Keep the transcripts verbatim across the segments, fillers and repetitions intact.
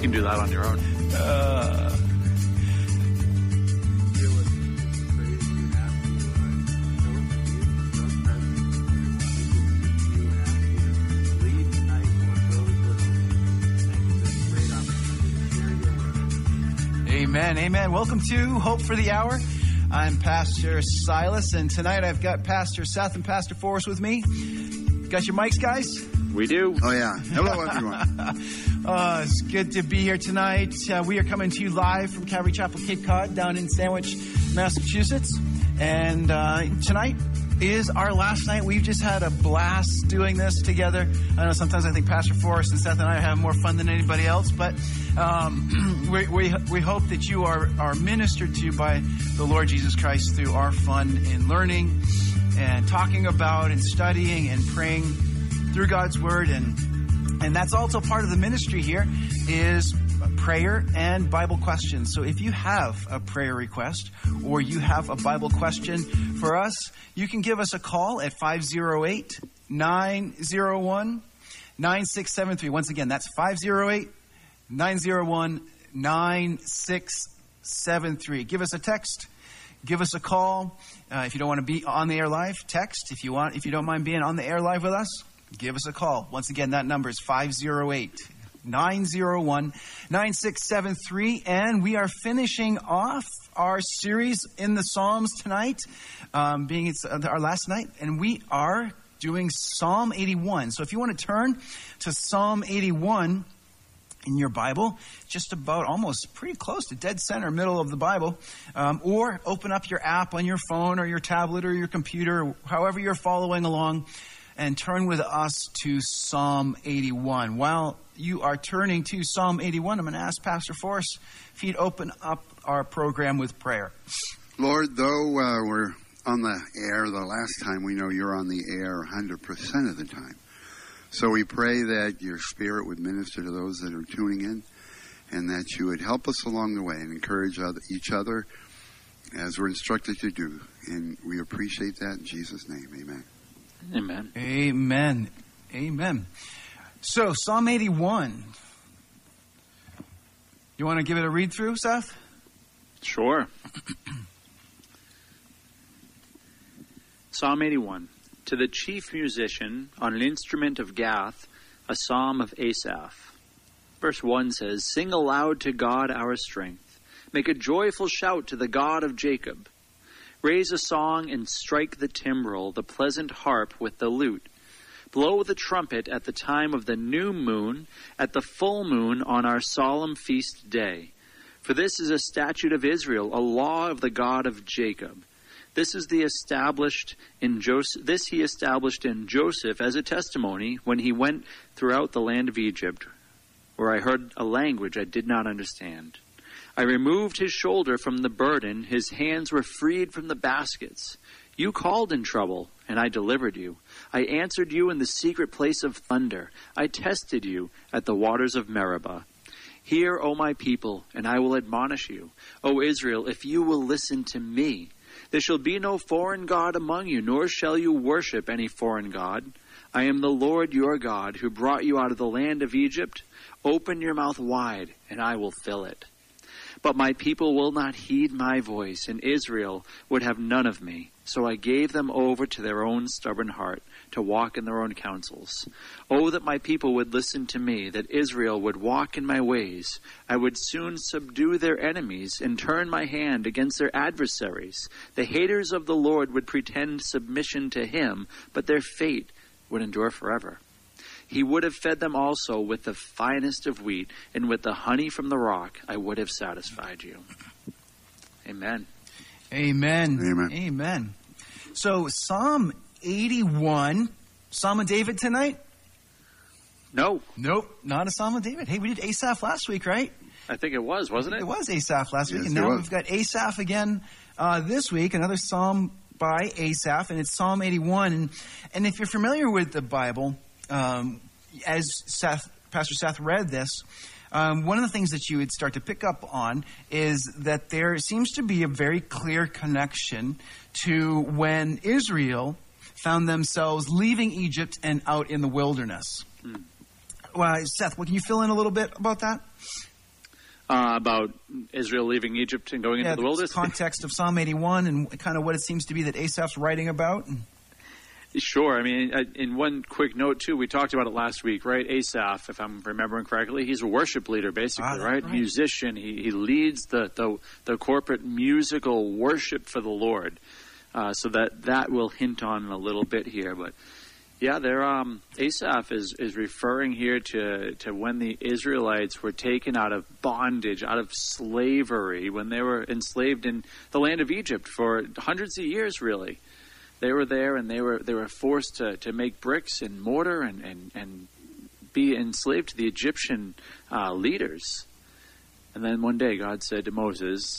can do that on your own. Uh, Amen, amen. Welcome to Hope for the Hour. I'm Pastor Silas, and tonight I've got Pastor Seth and Pastor Forrest with me. Got your mics, guys? We do. Oh, yeah. Hello, everyone. uh, it's good to be here tonight. Uh, we are coming to you live from Calvary Chapel, Cape Cod, down in Sandwich, Massachusetts. And uh, tonight is our last night. We've just had a blast doing this together. I know sometimes I think Pastor Forrest and Seth and I have more fun than anybody else, but um, we, we we hope that you are, are ministered to by the Lord Jesus Christ through our fun in learning and talking about and studying and praying through God's Word. And and that's also part of the ministry here is prayer and Bible questions. So if you have a prayer request or you have a Bible question for us, you can give us a call at five oh eight, nine oh one, nine six seven three. Once again, that's five oh eight, nine oh one, nine six seven three. Give us a text. Give us a call. Uh, if you don't want to be on the air live, text. If you want, if you don't mind being on the air live with us, give us a call. Once again, that number is five oh eight, nine oh one, nine six seven three. And we are finishing off our series in the Psalms tonight, um, being it's our last night. And we are doing Psalm eighty-one. So if you want to turn to Psalm eighty-one in your Bible, just about almost pretty close to dead center, middle of the Bible, um, or open up your app on your phone or your tablet or your computer, however you're following along, and turn with us to Psalm eighty-one. While you are turning to Psalm eighty-one, I'm going to ask Pastor Forrest if he'd open up our program with prayer. Lord, though uh, we're on the air the last time, we know you're on the air one hundred percent of the time. So we pray that your Spirit would minister to those that are tuning in and that you would help us along the way and encourage other, each other as we're instructed to do. And we appreciate that in Jesus' name. Amen. Amen. Amen. Amen. So, Psalm eighty-one. You want to give it a read through, Seth? Sure. Psalm eighty-one. To the chief musician on an instrument of Gath, a psalm of Asaph. Verse one says, Sing aloud to God our strength. Make a joyful shout to the God of Jacob. Raise a song and strike the timbrel, the pleasant harp with the lute. Blow the trumpet at the time of the new moon, at the full moon on our solemn feast day. For this is a statute of Israel, a law of the God of Jacob. This is the established in Joseph. This he established in Joseph as a testimony when he went throughout the land of Egypt, where I heard a language I did not understand. I removed his shoulder from the burden; his hands were freed from the baskets. You called in trouble, and I delivered you. I answered you in the secret place of thunder. I tested you at the waters of Meribah. Hear, O my people, and I will admonish you. O Israel, if you will listen to me. There shall be no foreign god among you, nor shall you worship any foreign god. I am the Lord your God, who brought you out of the land of Egypt. Open your mouth wide, and I will fill it. But my people will not heed my voice, and Israel would have none of me. So I gave them over to their own stubborn heart, to walk in their own counsels. Oh, that my people would listen to me, that Israel would walk in my ways. I would soon subdue their enemies and turn my hand against their adversaries. The haters of the Lord would pretend submission to him, but their fate would endure forever. He would have fed them also with the finest of wheat, and with the honey from the rock I would have satisfied you. Amen. Amen. Amen. Amen. So Psalm eighty-one, Psalm of David tonight? No. Nope, not a Psalm of David. Hey, we did Asaph last week, right? I think it was, wasn't it? It was Asaph last week, Yes, and it now was. we've got Asaph again uh, this week, another Psalm by Asaph, and it's Psalm eighty-one. And, and if you're familiar with the Bible, um, as Seth, Pastor Seth read this, Um, one of the things that you would start to pick up on is that there seems to be a very clear connection to when Israel found themselves leaving Egypt and out in the wilderness. Hmm. Well, Seth, well, can you fill in a little bit about that? Uh, about Israel leaving Egypt and going yeah, into the wilderness? Context of Psalm eighty-one and kind of what it seems to be that Asaph's writing about. Sure. I mean, in one quick note, too, we talked about it last week, right? Asaph, if I'm remembering correctly, he's a worship leader, basically, ah, right? right? Musician. He, he leads the, the, the corporate musical worship for the Lord. Uh, so that, that will hint on a little bit here. But, yeah, there, um, Asaph is, is referring here to, to when the Israelites were taken out of bondage, out of slavery, when they were enslaved in the land of Egypt for hundreds of years, really. They were there, and they were they were forced to, to make bricks and mortar and, and, and be enslaved to the Egyptian uh, leaders. And then one day, God said to Moses,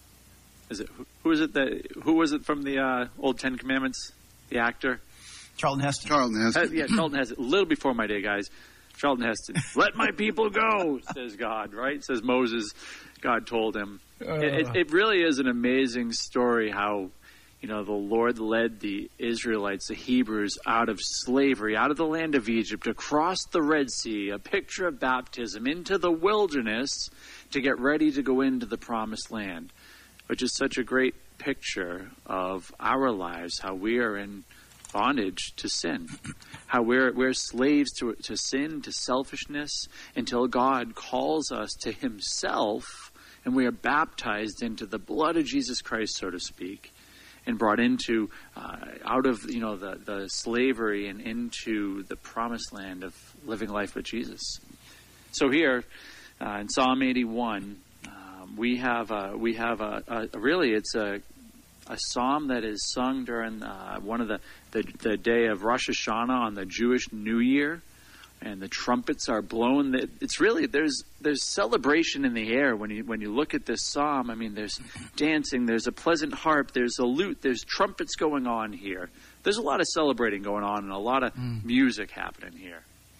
"Is it who is it that who was it from the uh, old Ten Commandments? The actor, Charlton Heston. Charlton Heston. Uh, yeah, Charlton Heston. A little before my day, guys. Charlton Heston. Let my people go," says God. Right? Says Moses. God told him. Uh. It, it, it really is an amazing story how, you know, the Lord led the Israelites, the Hebrews, out of slavery, out of the land of Egypt, across the Red Sea, a picture of baptism, into the wilderness to get ready to go into the promised land, which is such a great picture of our lives, how we are in bondage to sin, how we're we're slaves to to sin, to selfishness, until God calls us to Himself, and we are baptized into the blood of Jesus Christ, so to speak, and brought into, uh, out of, you know, the, the slavery and into the promised land of living life with Jesus. So here, uh, in Psalm eighty-one, um, we have, a, we have a, a, really, it's a, a psalm that is sung during uh, one of the, the, the day of Rosh Hashanah on the Jewish New Year. And the trumpets are blown. It's really, there's there's celebration in the air when you when you look at this psalm. I mean, there's dancing, there's a pleasant harp, there's a lute, there's trumpets going on here. There's a lot of celebrating going on and a lot of mm. music happening here.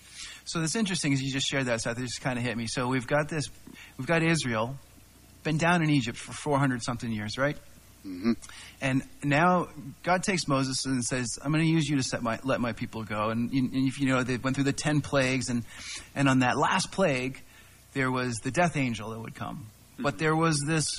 So that's interesting as you just shared that, Seth. It just kind of hit me. So we've got this, we've got Israel, been down in Egypt for four hundred something years, right? Mm-hmm. And now God takes Moses and says, "I'm going to use you to set my, let my people go." And, and if you know, they went through the ten plagues, and, and on that last plague, there was the death angel that would come. Mm-hmm. But there was this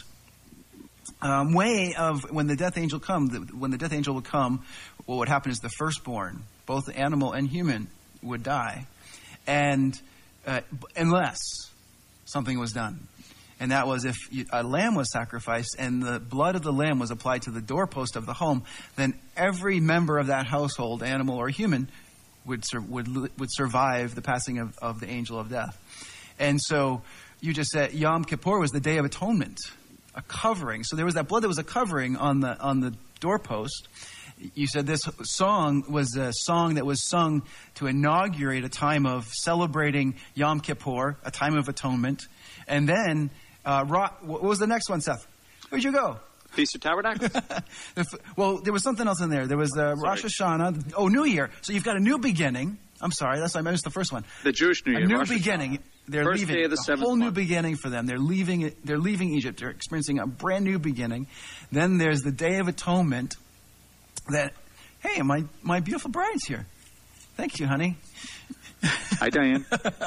um, way of when the death angel come, the, when the death angel would come, what would happen is the firstborn, both animal and human, would die, and uh, unless something was done. And that was if a lamb was sacrificed and the blood of the lamb was applied to the doorpost of the home, then every member of that household, animal or human, would sur- would would survive the passing of, of the angel of death. And so you just said Yom Kippur was the Day of Atonement, a covering. So there was that blood that was a covering on the on the doorpost. You said this song was a song that was sung to inaugurate a time of celebrating Yom Kippur, a time of atonement. And then, uh, what was the next one, Seth? Where'd you go? Feast of Tabernacles? Well, there was something else in there. There was uh, Rosh Hashanah. Oh, New Year. So you've got a new beginning. I'm sorry, that's I missed the first one. The Jewish New Year. A new Rosh beginning. Hashanah. They're First leaving day of the a seventh whole new month. beginning for them. They're leaving. They're leaving Egypt. They're experiencing a brand new beginning. Then there's the Day of Atonement. That, hey, my my beautiful bride's here. Thank you, honey. Hi, Diane.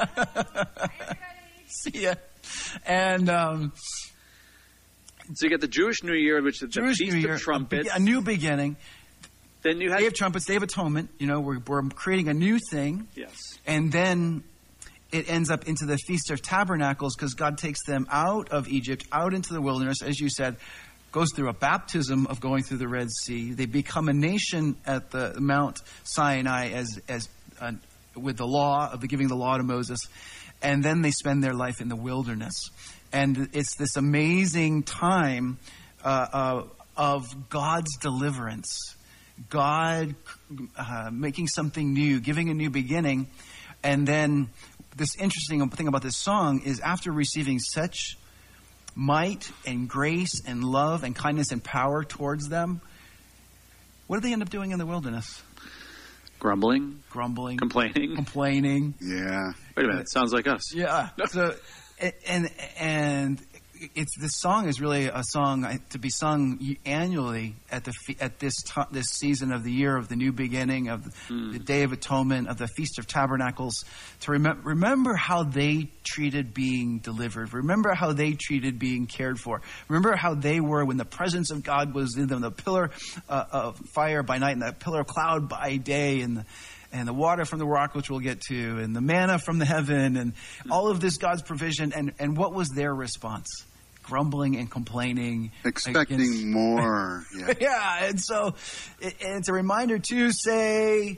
See ya. And um, so you get the Jewish New Year, which is the Jewish Feast New Year, of Trumpets. A, be- a new beginning. Then you have Day of Trumpets, Day of Atonement. You know, we're we're creating a new thing. Yes. And then it ends up into the Feast of Tabernacles because God takes them out of Egypt, out into the wilderness, as you said, goes through a baptism of going through the Red Sea. They become a nation at the Mount Sinai as as uh, with the law of the giving the law to Moses, and then they spend their life in the wilderness. And it's this amazing time uh, uh, of God's deliverance, God uh, making something new, giving a new beginning. And then this interesting thing about this song is after receiving such might and grace and love and kindness and power towards them, what do they end up doing in the wilderness? Grumbling. Grumbling. Complaining. Complaining. Yeah. Wait a minute. Sounds like us. Yeah. So, and, and it's this song is really a song to be sung annually at the at this t- this season of the year of the new beginning of mm. the Day of Atonement, of the Feast of Tabernacles, to remember remember how they treated being delivered. Remember how they treated being cared for. Remember how they were when the presence of God was in them, the pillar uh, of fire by night and the pillar of cloud by day, and the and the water from the rock, which we'll get to, and the manna from the heaven, and all of this God's provision. And, and what was their response? Grumbling and complaining. Expecting against... more. Yeah. yeah, and so it, and it's a reminder to say,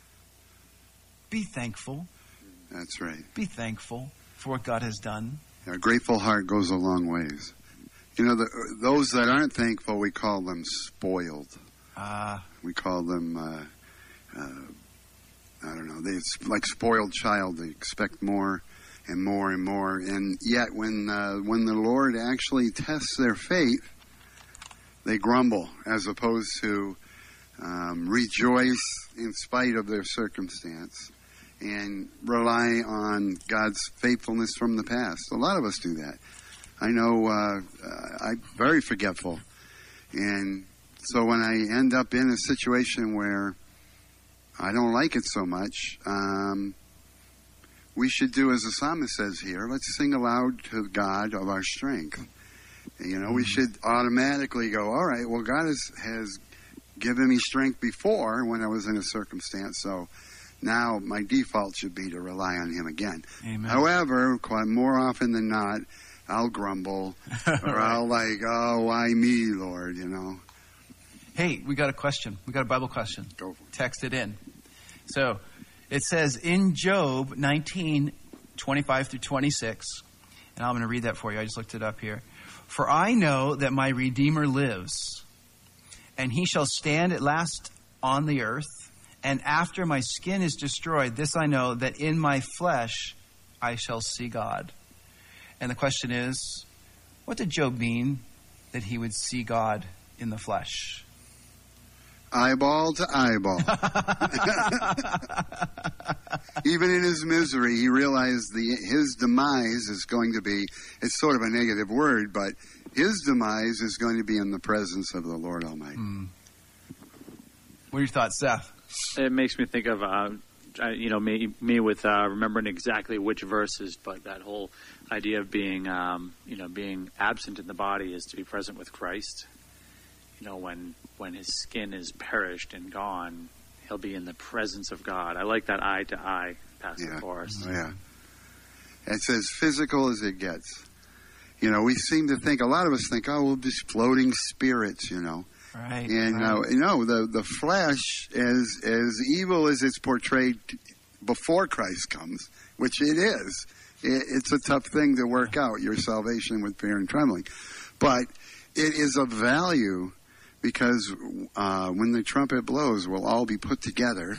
be thankful. That's right. Be thankful for what God has done. A grateful heart goes a long ways. You know, the, those that aren't thankful, we call them spoiled. Uh, we call them... Uh, uh, I don't know. They, it's like spoiled child. They expect more and more and more. And yet when uh, when the Lord actually tests their faith, they grumble as opposed to um, rejoice in spite of their circumstance and rely on God's faithfulness from the past. A lot of us do that. I know uh, uh, I'm very forgetful. And so when I end up in a situation where I don't like it so much, um, we should do as the psalmist says here, let's sing aloud to God of our strength. You know, we should automatically go, all right, well, God has, has given me strength before when I was in a circumstance, so now my default should be to rely on him again. Amen. However, quite more often than not, I'll grumble, or right. I'll like, oh, why me, Lord, you know. Hey, we got a question. We got a Bible question. Go for it. Text it in. So it says in Job nineteen, twenty-five through twenty-six, and I'm going to read that for you. I just looked it up here. For I know that my Redeemer lives, and he shall stand at last on the earth. And after my skin is destroyed, this I know, that in my flesh I shall see God. And the question is, what did Job mean that he would see God in the flesh? Eyeball to eyeball. Even in his misery, he realized the his demise is going to be, it's sort of a negative word, but his demise is going to be in the presence of the Lord Almighty. Mm. What are your thoughts, Seth? It makes me think of, uh, you know, me, me with uh, remembering exactly which verses, but that whole idea of being, um, you know, being absent in the body is to be present with Christ. You know, when when his skin is perished and gone, he'll be in the presence of God. I like that eye to eye passage yeah. for us. Oh, yeah. It's as physical as it gets. You know, we seem to think, a lot of us think, oh, we'll be floating spirits, you know. Right. And, right. Uh, you know, the, the flesh, as, as evil as it's portrayed before Christ comes, which it is, it, it's a tough thing to work out, your salvation with fear and trembling. But it is of value, because uh, when the trumpet blows, we'll all be put together.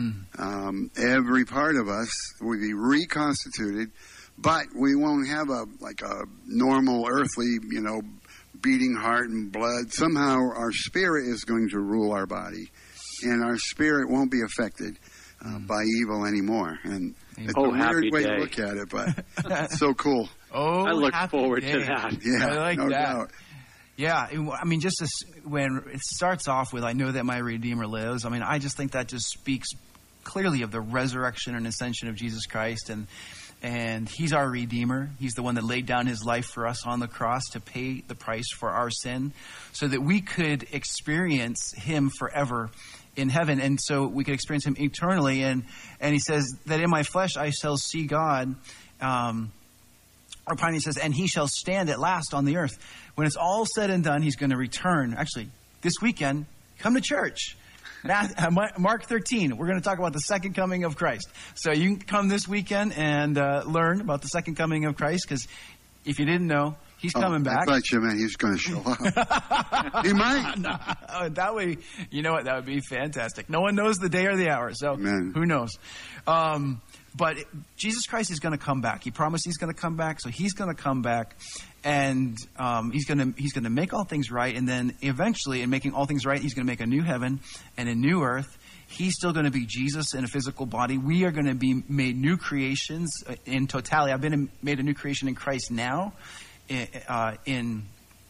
um, every part of us will be reconstituted, but we won't have a like a normal earthly, you know, beating heart and blood. Somehow our spirit is going to rule our body, and our spirit won't be affected uh, mm. by evil anymore. And it's oh, a weird way day. to look at it, but it's so cool. Oh, I look forward day. to that. Yeah, I like no that. doubt. Yeah, I mean, just as, when it starts off with, I know that my Redeemer lives, I mean, I just think that just speaks clearly of the resurrection and ascension of Jesus Christ, and and he's our Redeemer. He's the one that laid down his life for us on the cross to pay the price for our sin so that we could experience him forever in heaven, and so we could experience him eternally. And, and he says that in my flesh I shall see God. Um, or Piney says, and he shall stand at last on the earth. When it's all said and done, he's going to return. Actually, this weekend, come to church. Mark thirteen, we're going to talk about the second coming of Christ. So you can come this weekend and uh, learn about the second coming of Christ, because if you didn't know, he's oh, coming back. I thought you meant he's going to show up. He might. No, that way, you know what? That would be fantastic. No one knows the day or the hour, so Amen. Who knows? Um, but Jesus Christ is going to come back. He promised he's going to come back, so he's going to come back, and um, he's going to he's going to make all things right, and then eventually, in making all things right, he's going to make a new heaven and a new earth. He's still going to be Jesus in a physical body. We are going to be made new creations in totality. I've been made a new creation in Christ now, in uh, in,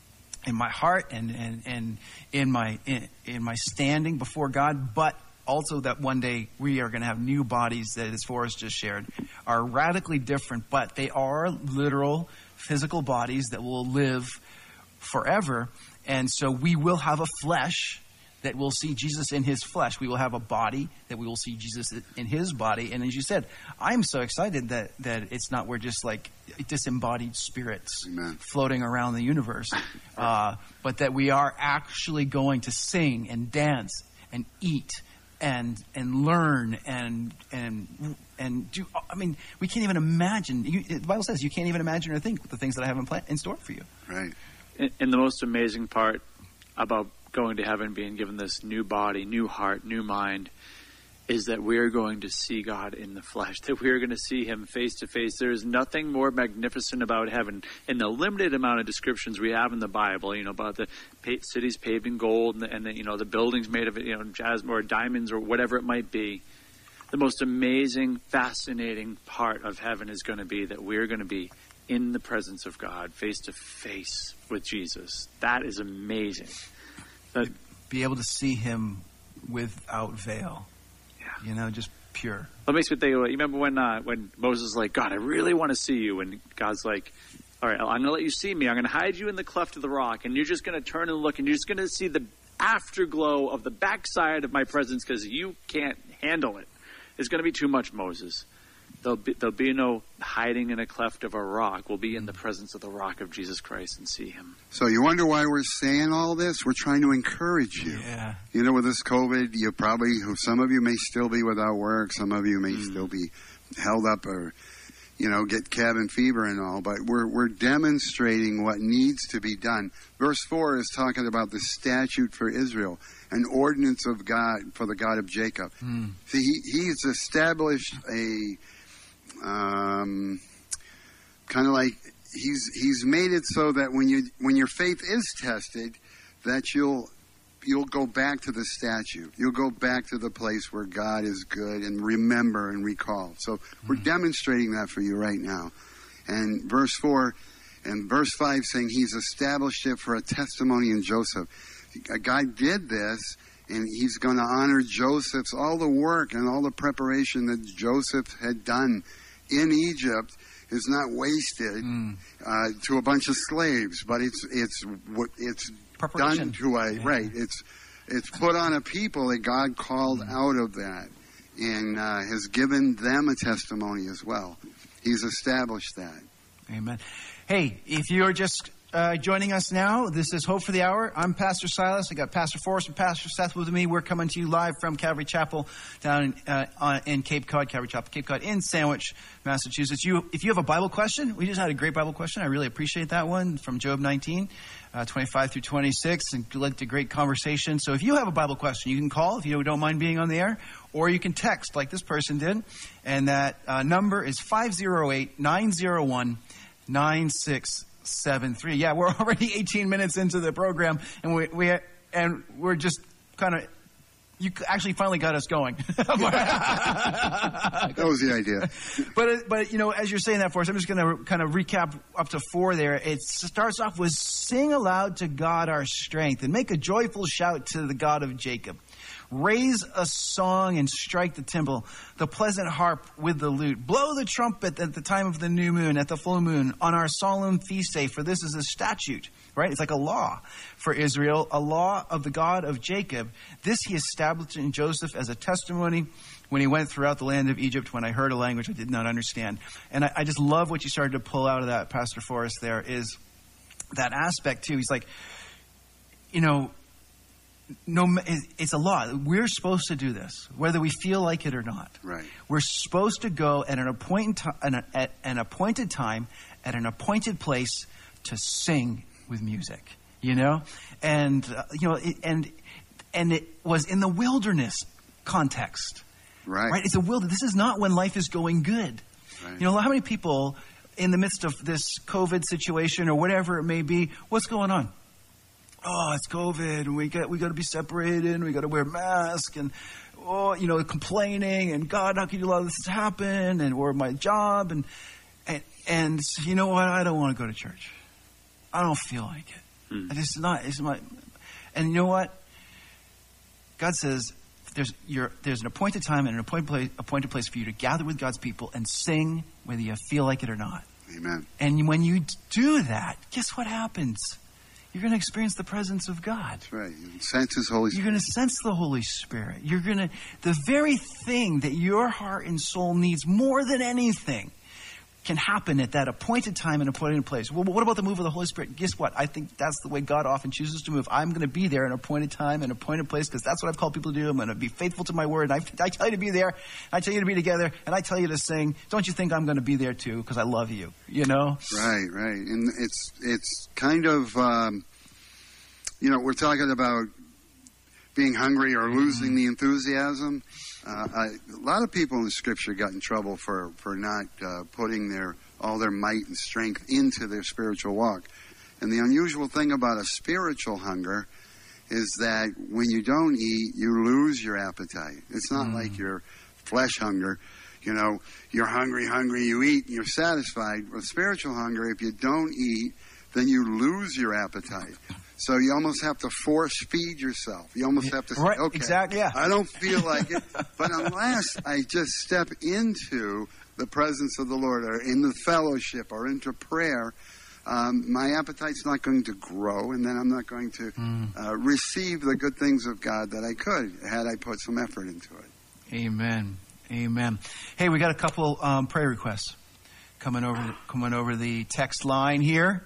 in my heart and and, and in my in, in my standing before God, but also that one day we are going to have new bodies that, as Forrest just shared, are radically different, but they are literal physical bodies that will live forever. And so we will have a flesh that will see Jesus in his flesh. We will have a body that we will see Jesus in his body. And as you said, I'm so excited that, that it's not we're just like disembodied spirits Amen. Floating around the universe, uh, but that we are actually going to sing and dance and eat and and learn and and and do. I mean, we can't even imagine. You, the Bible says you can't even imagine or think the things that I have in, plan, in store for you. Right. And, and the most amazing part about going to heaven, being given this new body, new heart, new mind, is that we're going to see God in the flesh, that we're going to see him face to face. There is nothing more magnificent about heaven. In the limited amount of descriptions we have in the Bible, you know, about the pa- cities paved in gold and, the, and the, you know, the buildings made of, you know, jasmine or diamonds or whatever it might be, the most amazing, fascinating part of heaven is going to be that we're going to be in the presence of God, face to face with Jesus. That is amazing. That, be able to see him without veil. You know, just pure. That makes me think, you remember when uh, when Moses was like, God, I really want to see you. And God's like, all right, I'm going to let you see me. I'm going to hide you in the cleft of the rock. And you're just going to turn and look. And you're just going to see the afterglow of the backside of my presence because you can't handle it. It's going to be too much, Moses. There'll be, there'll be no hiding in a cleft of a rock. We'll be in the presence of the rock of Jesus Christ and see him. So you wonder why we're saying all this? We're trying to encourage you. Yeah. You know, with this COVID, you probably, some of you may still be without work. Some of you may mm. still be held up or, you know, get cabin fever and all. But we're we're demonstrating what needs to be done. Verse four is talking about the statute for Israel, an ordinance of God for the God of Jacob. Mm. See, he, he's established a... Um, kind of like he's he's made it so that when you when your faith is tested, that you'll you'll go back to the statute. You'll go back to the place where God is good and remember and recall. So we're mm-hmm. demonstrating that for you right now. And verse four and verse five saying he's established it for a testimony in Joseph. God did this. And he's going to honor Joseph's, all the work and all the preparation that Joseph had done in Egypt is not wasted mm. uh, to a bunch of slaves, but it's it's it's done to a yeah. right. It's it's put on a people that God called mm. out of that and uh, has given them a testimony as well. He's established that. Amen. Hey, if you're just Uh, joining us now, this is Hope for the Hour. I'm Pastor Silas. I got Pastor Forrest and Pastor Seth with me. We're coming to you live from Calvary Chapel down in, uh, on, in Cape Cod, Calvary Chapel, Cape Cod in Sandwich, Massachusetts. You, if you have a Bible question, we just had a great Bible question. I really appreciate that one from Job nineteen, uh, twenty-five through twenty-six, and led to great conversation. So if you have a Bible question, you can call if you don't mind being on the air, or you can text like this person did, and that uh, number is five oh eight, nine oh one, nine six seven three. Yeah, we're already eighteen minutes into the program, and we we and we're just kind of. You actually finally got us going. That was the idea. But but you know, as you're saying that for us, I'm just going to kind of recap up to four there. It starts off with sing aloud to God our strength and make a joyful shout to the God of Jacob. Raise a song and strike the timbrel, the pleasant harp with the lute. Blow the trumpet at the time of the new moon, at the full moon, on our solemn feast day, for this is a statute, right? It's like a law for Israel, a law of the God of Jacob. This he established in Joseph as a testimony when he went throughout the land of Egypt, when I heard a language I did not understand. And I, I just love what you started to pull out of that, Pastor Forrest, there, is that aspect too. He's like, you know, No, it's a law. We're supposed to do this, whether we feel like it or not. Right. We're supposed to go at an appointed time, at an appointed time, at an appointed place to sing with music. You know, and uh, you know, it, and and it was in the wilderness context. Right. Right. It's a wilderness. This is not when life is going good. Right. You know, how many people in the midst of this COVID situation or whatever it may be, what's going on? Oh, it's COVID, and we got we got to be separated, and we got to wear masks, and oh, you know, complaining, and God, how can you allow this to happen, and or my job, and and and you know what? I don't want to go to church. I don't feel like it. Mm. This is not. It's my. And you know what? God says there's you're, there's an appointed time and an appointed place, appointed place for you to gather with God's people and sing, whether you feel like it or not. Amen. And when you do that, guess what happens? You're going to experience the presence of God. That's right. You sense His Holy Spirit. You're going to sense the Holy Spirit. You're going to, the very thing that your heart and soul needs more than anything can happen at that appointed time and appointed place. Well, what about the move of the Holy Spirit? Guess what? I think that's the way God often chooses to move. I'm going to be there at an appointed time and appointed place because that's what I've called people to do. I'm going to be faithful to my word. I, I tell you to be there. I tell you to be together. And I tell you to sing. Don't you think I'm going to be there too because I love you, you know? Right, right. And it's, it's kind of, um, you know, we're talking about being hungry or losing the enthusiasm. Uh, I, a lot of people in the Scripture got in trouble for for not uh, putting their all their might and strength into their spiritual walk. And the unusual thing about a spiritual hunger is that when you don't eat, you lose your appetite. It's not mm. like your flesh hunger. You know, you're hungry, hungry, you eat, and you're satisfied. With spiritual hunger, if you don't eat, then you lose your appetite. So you almost have to force feed yourself. You almost have to say, right, okay, exactly, yeah. I don't feel like it. But unless I just step into the presence of the Lord or in the fellowship or into prayer, um, my appetite's not going to grow, and then I'm not going to mm. uh, receive the good things of God that I could had I put some effort into it. Amen. Amen. Hey, we got a couple um, prayer requests coming over coming over the text line here.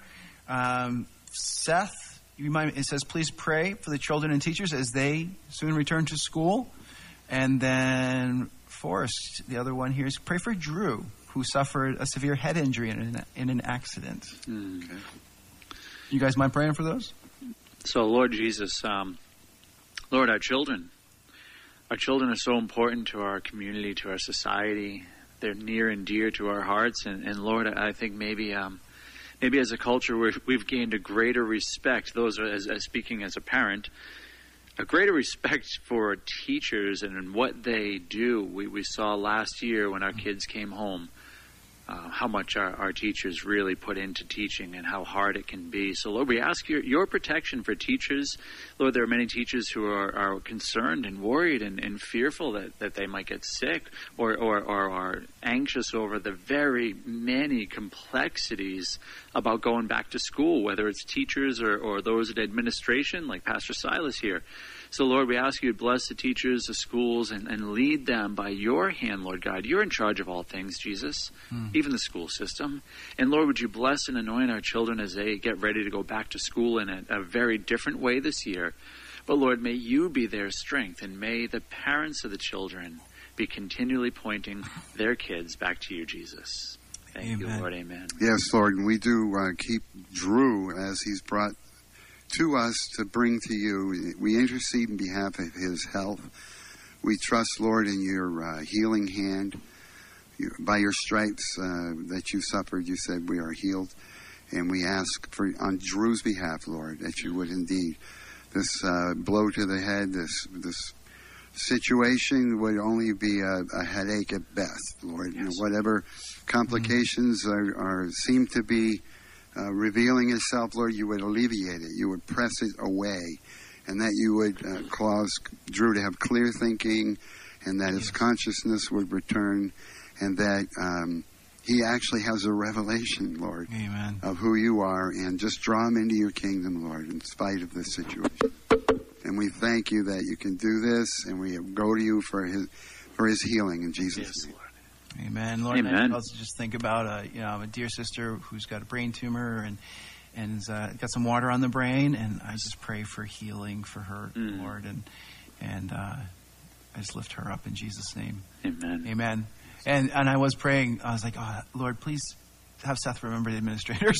Um, Seth, you remind me, it says, please pray for the children and teachers as they soon return to school. And then Forrest, the other one here, is pray for Drew, who suffered a severe head injury in an, in an accident. Mm. Okay. You guys mind praying for those? So, Lord Jesus, um, Lord, our children, our children are so important to our community, to our society. They're near and dear to our hearts. And, and Lord, I think maybe... Um, Maybe as a culture we've, we've gained a greater respect, those are, as, as speaking as a parent, a greater respect for teachers and what they do. We, we saw last year when our kids came home uh, how much our, our teachers really put into teaching and how hard it can be. So, Lord, we ask your, your protection for teachers. Lord, there are many teachers who are, are concerned and worried and, and fearful that, that they might get sick or, or, or are anxious over the very many complexities about going back to school, whether it's teachers or, or those in administration like Pastor Silas here. So, Lord, we ask you to bless the teachers, the schools, and, and lead them by your hand, Lord God. You're in charge of all things, Jesus, mm. even the school system. And, Lord, would you bless and anoint our children as they get ready to go back to school in a, a very different way this year. But, Lord, may you be their strength, and may the parents of the children be continually pointing their kids back to you, Jesus. Thank amen. you, Lord. Amen. Yes, Lord, and we do uh, keep Drew as he's brought to us to bring to you. We intercede in behalf of his health. We trust, Lord, in your uh, healing hand. You, by your stripes uh, that you suffered, you said we are healed. And we ask for on Drew's behalf, Lord, that you would indeed. This uh, blow to the head, this this situation would only be a, a headache at best, Lord. Yes. You know, whatever complications mm-hmm. are, are seem to be Uh, revealing itself, Lord, you would alleviate it. You would press it away, and that you would uh, cause Drew to have clear thinking, and that his consciousness would return, and that um, he actually has a revelation, Lord, Amen. of who you are, and just draw him into your kingdom, Lord, in spite of this situation. And we thank you that you can do this, and we go to you for his for his healing in Jesus' yes, name. Lord. Amen. Lord, Amen. I also just think about a you know a dear sister who's got a brain tumor and and uh, got some water on the brain, and I just pray for healing for her, mm. Lord, and and uh, I just lift her up in Jesus' name. Amen. Amen. And and I was praying. I was like, oh, Lord, please have Seth remember the administrators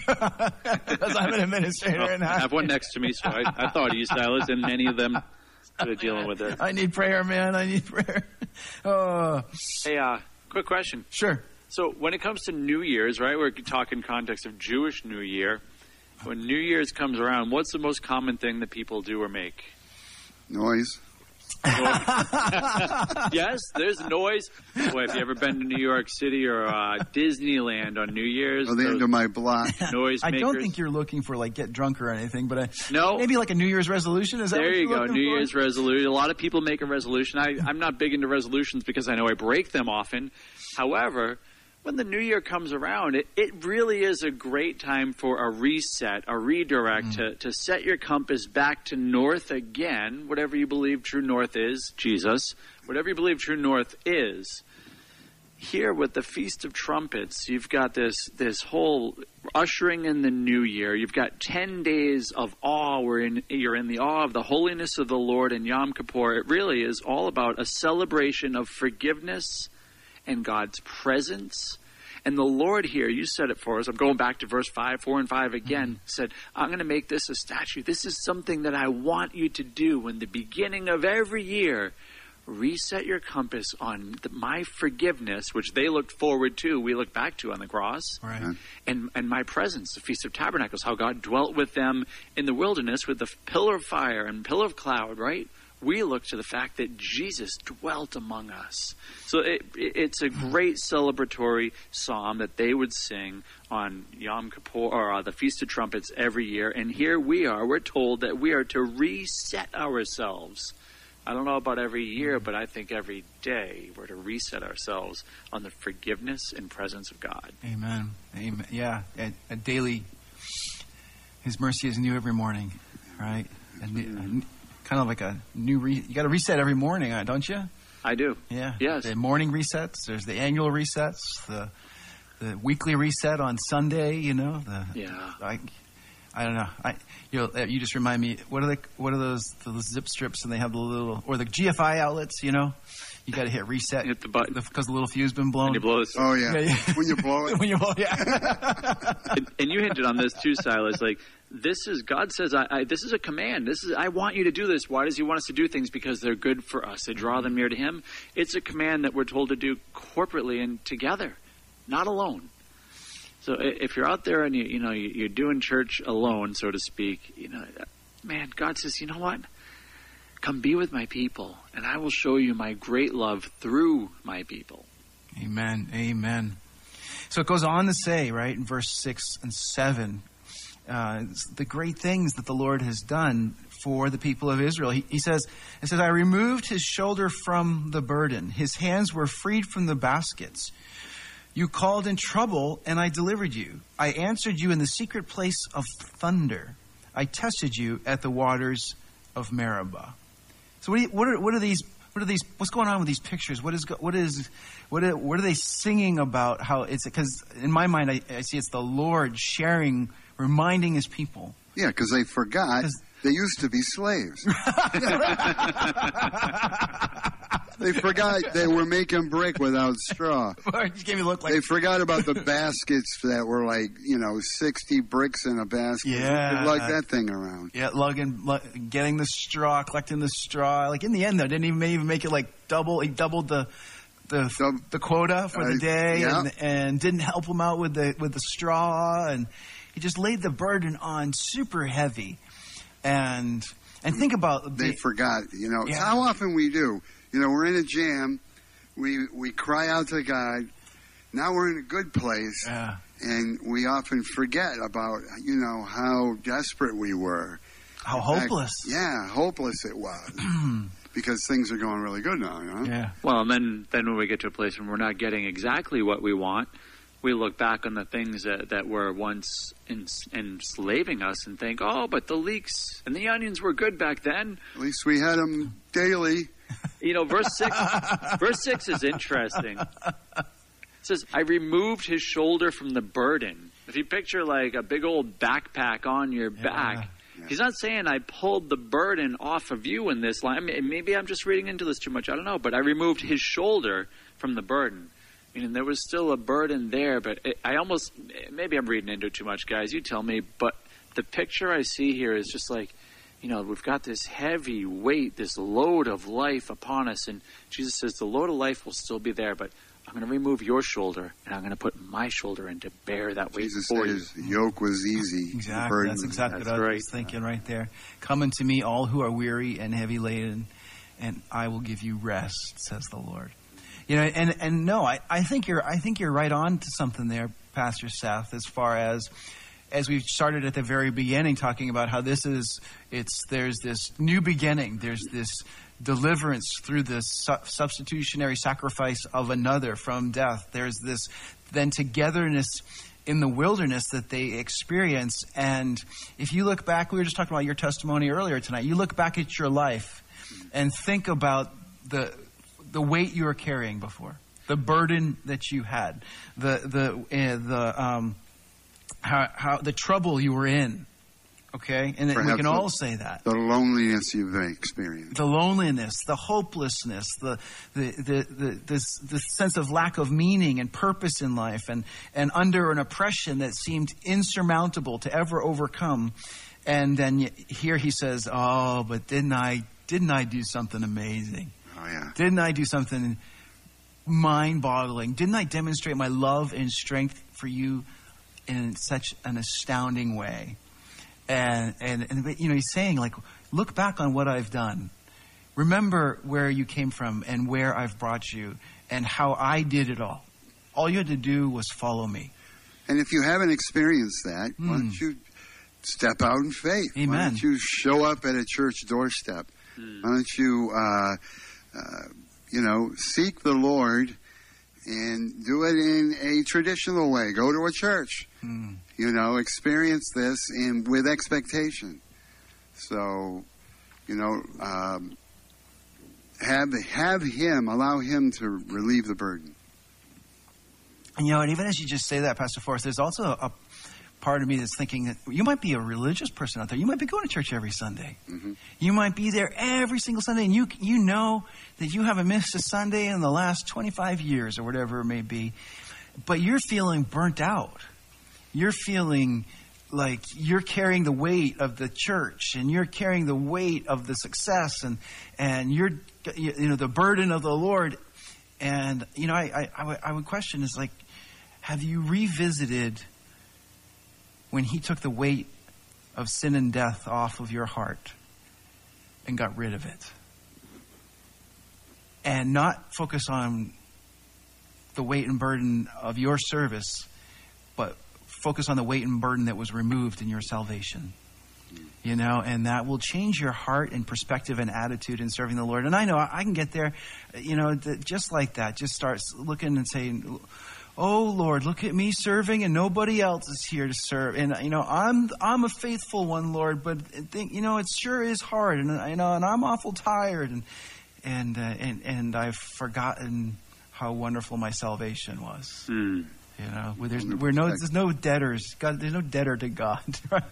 because I'm an administrator, well, and I I have one next to me, so I, I thought of you, Silas, and many of them are dealing with it. I need prayer, man. I need prayer. Oh. Hey, uh. Quick question. Sure. So when it comes to New Year's, right, we're talking context of Jewish New Year. When New Year's comes around, what's the most common thing that people do or make? Noise. Yes, there's noise. Boy, have you ever been to New York City or uh, Disneyland on New Year's? Oh, the end of my block. Noise I makers. don't think you're looking for like get drunk or anything, but uh, No. maybe like a New Year's resolution. Is that There what you you're go, looking New for? Year's resolution. A lot of people make a resolution. I, I'm not big into resolutions because I know I break them often. However, when the new year comes around, it, it really is a great time for a reset, a redirect, mm. to, to set your compass back to north again, whatever you believe true north is, Jesus, whatever you believe true north is. Here with the Feast of Trumpets, you've got this this whole ushering in the new year. You've got ten days of awe where in, you're in the awe of the holiness of the Lord and Yom Kippur. It really is all about a celebration of forgiveness and God's presence. And the Lord here, you said it for us, I'm going back to verse five, four and five again, mm-hmm. said, I'm going to make this a statute. This is something that I want you to do in the beginning of every year. Reset your compass on the, my forgiveness, which they looked forward to, we look back to on the cross, right. and, and my presence, the Feast of Tabernacles, how God dwelt with them in the wilderness with the pillar of fire and pillar of cloud, right? We look to the fact that Jesus dwelt among us. So it, it, it's a great celebratory psalm that they would sing on Yom Kippur, or uh, the Feast of Trumpets every year. And here we are. We're told that we are to reset ourselves. I don't know about every year, but I think every day we're to reset ourselves on the forgiveness and presence of God. Amen. Amen. Yeah, a, a daily, His mercy is new every morning, right? And the, kind of like a new, re- you got to reset every morning, don't you? I do. Yeah. Yes. The morning resets. There's the annual resets. The the weekly reset on Sunday. You know. The, yeah. I, I don't know. I you know you just remind me. What are the what are those the zip strips and they have the little or the G F I outlets? You know. You got to hit reset. Hit the button because the little fuse been blown. And you blow this. Oh yeah. yeah, yeah. When you blow it. when you blow, yeah. and, and you hinted on this too, Silas. Like this is God says, I, I this is a command. This is I want you to do this. Why does He want us to do things? Because they're good for us. They draw them near to Him. It's a command that we're told to do corporately and together, not alone. So if you're out there and you you know you're doing church alone, so to speak, you know, man, God says, you know what? Come be with my people, and I will show you my great love through my people. Amen. Amen. So it goes on to say, right, in verse six and seven, uh, the great things that the Lord has done for the people of Israel. He, he says, it says, I removed his shoulder from the burden. His hands were freed from the baskets. You called in trouble, and I delivered you. I answered you in the secret place of thunder. I tested you at the waters of Meribah. So what, do you, what are what are these? What are these? What's going on with these pictures? What is what is what are, what are they singing about? How it's because in my mind I, I see it's the Lord sharing, reminding His people. Yeah, because they forgot they used to be slaves. They forgot they were making brick without straw. You gave me a look like they forgot about the baskets that were like, you know, sixty bricks in a basket. Yeah. They lugged that thing around. Yeah, lugging, lug, getting the straw, collecting the straw. Like in the end, though, didn't even even make it like double. He doubled the the Dub, the quota for the day, uh, yeah. and, and didn't help him out with the with the straw, and he just laid the burden on super heavy. And and think about they the, forgot. You know, yeah. how often we do. You know, we're in a jam. We we cry out to God. Now we're in a good place, yeah. and we often forget about, you know, how desperate we were. How in hopeless. Fact, yeah, hopeless it was. Because things are going really good now, you know? Yeah. Well, and then, then when we get to a place when we're not getting exactly what we want, we look back on the things that, that were once ens- enslaving us and think, oh, but the leeks and the onions were good back then. At least we had them daily. You know, verse six, verse six is interesting. It says, I removed his shoulder from the burden. If you picture like a big old backpack on your yeah. back, yeah. He's not saying I pulled the burden off of you in this line. I mean, maybe I'm just reading into this too much. I don't know. But I removed his shoulder from the burden. Meaning there was still a burden there, but it, I almost, maybe I'm reading into it too much, guys. You tell me. But the picture I see here is just like, you know, we've got this heavy weight, this load of life upon us. And Jesus says the load of life will still be there, but I'm going to remove your shoulder, and I'm going to put my shoulder in to bear that weight Jesus for says you. the yoke was easy. Exactly. That's exactly That's what I right. was thinking right there. Come unto me, all who are weary and heavy laden, and I will give you rest, says the Lord. You know, and, and no, I, I think you're I think you're right on to something there, Pastor Seth, as far as as we started at the very beginning talking about how this is it's there's this new beginning, there's this deliverance through the su- substitutionary sacrifice of another from death. There's this then togetherness in the wilderness that they experience. And if you look back, we were just talking about your testimony earlier tonight. You look back at your life and think about the the weight you were carrying before, the burden that you had, the the uh, the um, how, how the trouble you were in. Okay, and we can all say that. The loneliness you've experienced. The loneliness, the hopelessness, the the the the this, this sense of lack of meaning and purpose in life, and, and under an oppression that seemed insurmountable to ever overcome. And then here he says, "Oh, but didn't I didn't I do something amazing? Oh yeah. Didn't I do something mind-boggling? Didn't I demonstrate my love and strength for you in such an astounding way?" And, and, and, you know, he's saying, like, look back on what I've done. Remember where you came from and where I've brought you and how I did it all. All you had to do was follow me. And if you haven't experienced that, mm. why don't you step out in faith? Amen. Why don't you show up at a church doorstep? Mm. Why don't you, uh, uh, you know, seek the Lord and do it in a traditional way. Go to a church. Mm. You know, experience this in, with expectation. So, you know, um, have have him, allow him to relieve the burden. And, you know, and even as you just say that, Pastor Forrest, there's also a part of me that's thinking that you might be a religious person out there. You might be going to church every Sunday. Mm-hmm. You might be there every single Sunday, and you you know that you haven't missed a Sunday in the last twenty-five years or whatever it may be. But you're feeling burnt out. You're feeling like you're carrying the weight of the church, and you're carrying the weight of the success, and and you're you know the burden of the Lord. And you know, I I, I, would, I would question is like, have you revisited when He took the weight of sin and death off of your heart and got rid of it, and not focus on the weight and burden of your service, but focus on the weight and burden that was removed in your salvation. You know, and that will change your heart and perspective and attitude in serving the Lord. And I know I can get there, you know, just like that. Just start looking and saying, "Oh Lord, look at me serving, and nobody else is here to serve. And you know, I'm I'm a faithful one, Lord, but think, you know, it sure is hard, and you know, and I'm awful tired, and and uh, and and I've forgotten how wonderful my salvation was." Mm. You know, where there's we're no there's no debtors. God, there's no debtor to God. Right?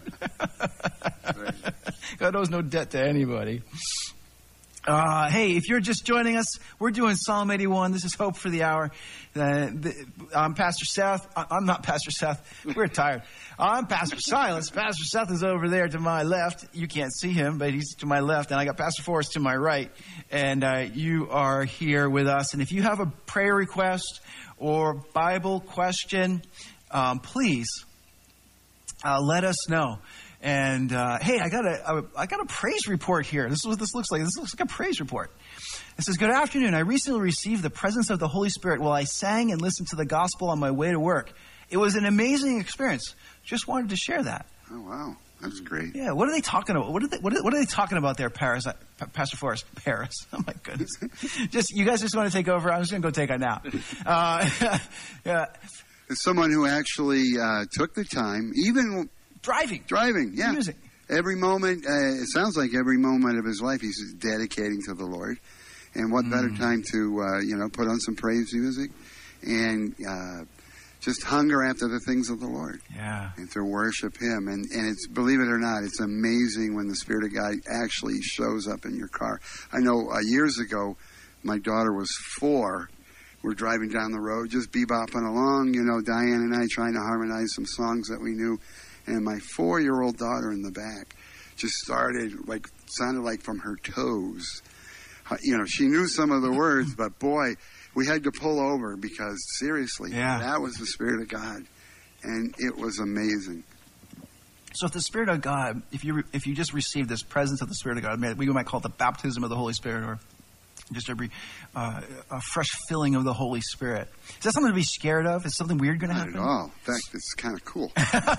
God owes no debt to anybody. Uh, hey, if you're just joining us, we're doing Psalm eighty-one. This is Hope for the Hour. Uh, the, I'm Pastor Seth. I'm not Pastor Seth. We're tired. I'm Pastor Silas. Pastor Seth is over there to my left. You can't see him, but he's to my left. And I got Pastor Forrest to my right. And uh, you are here with us. And if you have a prayer request or Bible question, um, please uh, let us know. And uh, hey, I got a, a I got a praise report here. This is what this looks like. This looks like a praise report. It says, "Good afternoon. I recently received the presence of the Holy Spirit while I sang and listened to the gospel on my way to work. It was an amazing experience. Just wanted to share that." Oh wow, that's great. Yeah. What are they talking about? What are they What are, what are they talking about there, Paris? Uh, Pastor Forrest, Paris. Oh my goodness. just you guys just want to take over. I'm just going to go take a nap. Uh, yeah. As someone who actually uh, took the time, even. Driving. Driving, yeah. Music. Every moment, uh, it sounds like every moment of his life he's dedicating to the Lord. And what mm. better time to, uh, you know, put on some praise music and uh, just hunger after the things of the Lord. Yeah. And to worship Him. And, and it's, believe it or not, it's amazing when the Spirit of God actually shows up in your car. I know uh, years ago, my daughter was four. We're driving down the road, just bebopping along, you know, Diane and I trying to harmonize some songs that we knew. And my four-year-old daughter in the back just started, like, sounded like from her toes. You know, she knew some of the words, but boy, we had to pull over because, seriously, yeah. that was the Spirit of God. And it was amazing. So if the Spirit of God, if you if you just received this presence of the Spirit of God, we might call it the baptism of the Holy Spirit, or just every uh, a fresh filling of the Holy Spirit. Is that something to be scared of? Is something weird going to happen? Not at all. In fact, it's kind of cool.